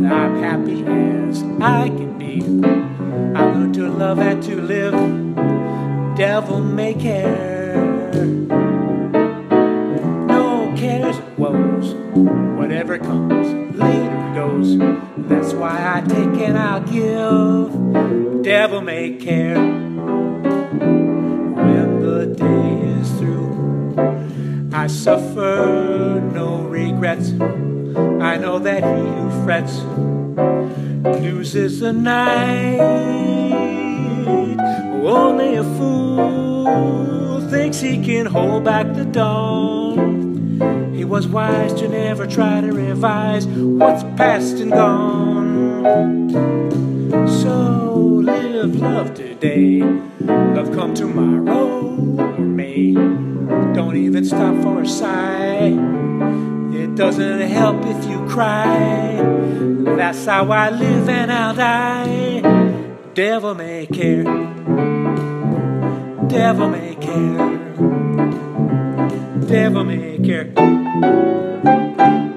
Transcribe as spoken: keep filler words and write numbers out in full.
I'm happy as I can be. I learned to love and to live. Devil may care. No cares or woes. Whatever comes, later goes. That's why I take and I'll give. Devil may care. When the day is through, I suffer no regrets. I know that he who frets loses the night. Only a fool thinks he can hold back the dawn. He was wise to never try to revise what's past and gone. So live love today. Love come tomorrow or may. Don't even stop for a sigh. It doesn't help if you cry. That's how I live and I'll die. Devil may care. Devil may care. Devil may care.